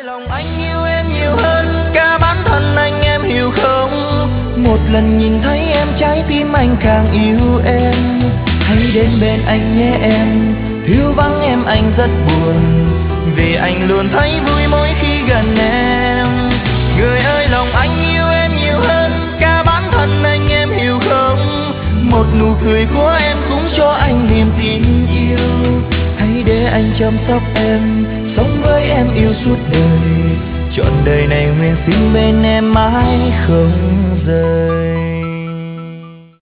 lòng anh yêu em nhiều hơn cả bản thân anh, em hiểu không? Một lần nhìn thấy em trái tim anh càng yêu em. Hãy đến bên anh nhé em, thiếu vắng em anh rất buồn, vì anh luôn thấy vui mỗi khi gần em. Người ơi lòng anh yêu em nhiều hơn cả bản thân anh, em hiểu không? Một nụ cười của em cũng cho anh niềm tin yêu. Hãy để anh chăm sóc em, sống với em yêu suốt đời, trọn đời này nguyện xin bên em mãi không rời.